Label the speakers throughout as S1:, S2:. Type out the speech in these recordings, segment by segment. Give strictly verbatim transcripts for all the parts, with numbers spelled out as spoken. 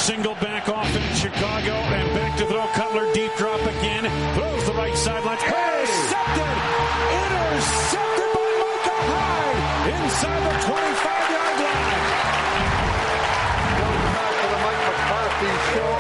S1: Single back offense, Chicago, and back to throw. Cutler, deep drop again. Throws the right sideline. Intercepted! Intercepted by Micah Hyde inside the twenty-five-yard line.
S2: Welcome back to the Mike McCarthy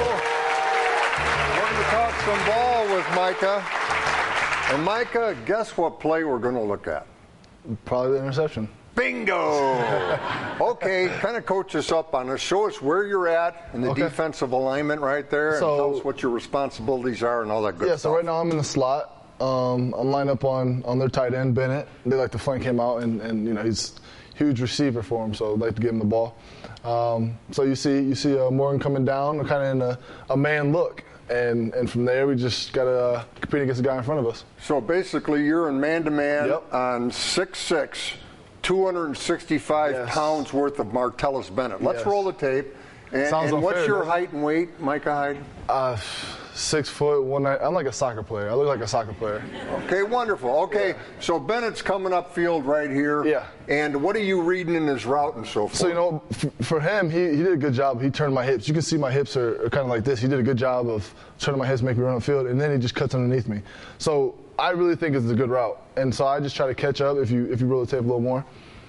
S2: Show. We're going to talk some ball with Micah. And Micah, guess what play we're going to look at?
S3: Probably the interception.
S2: Bingo! Okay, kind of coach us up on this. Show us where you're at in the okay. defensive alignment right there,
S3: so,
S2: and tell us what your responsibilities are and all that good
S3: yeah,
S2: stuff.
S3: Yeah, so right now I'm in the slot. Um, I'm lined up on, on their tight end, Bennett. They like to flank him out, and, and you know he's a huge receiver for him, so I'd like to give him the ball. Um, so you see you see uh, Morgan coming down, kind of in a, a man look. And and from there, we just got to uh, compete against the guy in front of us.
S2: So basically, you're in man-to-man
S3: yep.
S2: on six six, two hundred sixty-five yes. pounds worth of Martellus Bennett. Let's yes. roll the tape. And,
S3: Sounds
S2: and what's
S3: unfair,
S2: your
S3: man.
S2: height and weight, Micah Hyde?
S3: Uh, six foot, one ninety. I'm like a soccer player. I look like a soccer player.
S2: Okay, wonderful. Okay, yeah. So Bennett's coming upfield right here.
S3: Yeah.
S2: And what are you reading in his route and so forth?
S3: So, you know, f- for him, he, he did a good job. He turned my hips. You can see my hips are, are kind of like this. He did a good job of turning my hips, make me run upfield, and then he just cuts underneath me. So I really think it's a good route. And so I just try to catch up if you if you roll the tape a little more.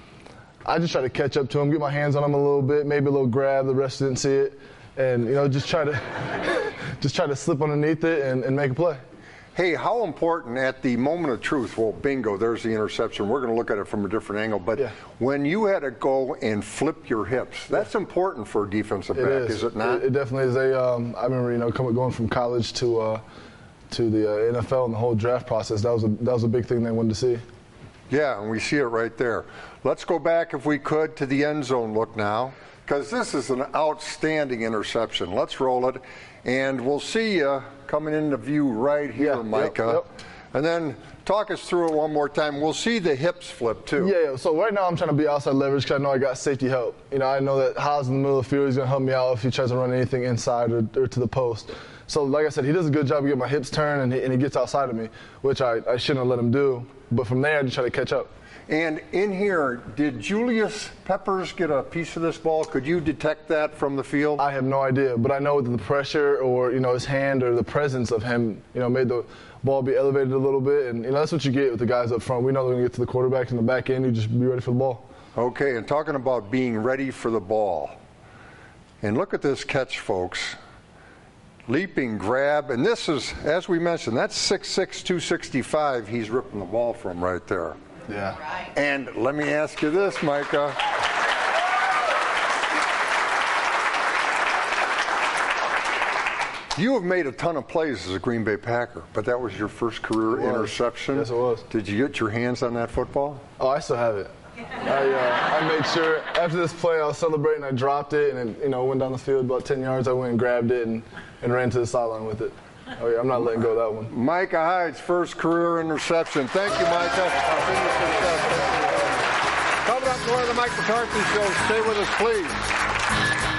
S3: I just try to catch up to him, get my hands on him a little bit, maybe a little grab, the rest didn't see it. And, you know, just try to just try to slip underneath it and, and make a play.
S2: Hey, how important at the moment of truth, well, bingo, there's the interception. We're going to look at it from a different angle. But
S3: yeah.
S2: when you had to go and flip your hips, that's yeah. important for a defensive back,
S3: it is.
S2: is it not?
S3: It, it definitely is. A, um, I remember, you know, coming, going from college to uh, to the uh, N F L and the whole draft process, that was a, that was a big thing they wanted to see.
S2: Yeah, and we see it right there. Let's go back, if we could, to the end zone look now, because this is an outstanding interception. Let's roll it, and we'll see you coming into view right here,
S3: yeah,
S2: Micah.
S3: Yep, yep.
S2: And then talk us through it one more time. We'll see the hips flip, too.
S3: Yeah, yeah. So right now I'm trying to be outside leverage because I know I got safety help. You know, I know that Haas in the middle of the field, he's going to help me out if he tries to run anything inside or, or to the post. So like I said, he does a good job of getting my hips turned, and he, and he gets outside of me, which I, I shouldn't have let him do. But from there, I just try to catch up.
S2: And in here, did Julius Peppers get a piece of this ball? Could you detect that from the field?
S3: I have no idea, but I know that the pressure or, you know, his hand or the presence of him, you know, made the ball be elevated a little bit. And, you know, that's what you get with the guys up front. We know they're going to get to the quarterback in the back end. You just be ready for the ball.
S2: Okay, and talking about being ready for the ball. And look at this catch, folks. Leaping grab, and this is, as we mentioned, that's six six, two sixty-five he's ripping the ball from right there.
S3: Yeah.
S2: And let me ask you this, Micah. You have made a ton of plays as a Green Bay Packer, but that was your first career interception.
S3: Yes, it was.
S2: Did you get your hands on that football?
S3: Oh, I still have it. I, uh, I made sure after this play I was celebrating. I dropped it and it, you know, went down the field about ten yards. I went and grabbed it and, and ran to the sideline with it. Oh yeah, I'm not letting go of that one.
S2: Micah Hyde's first career interception. Thank you, Micah. Coming up more of the Mike McCarthy Show. Stay with us, please.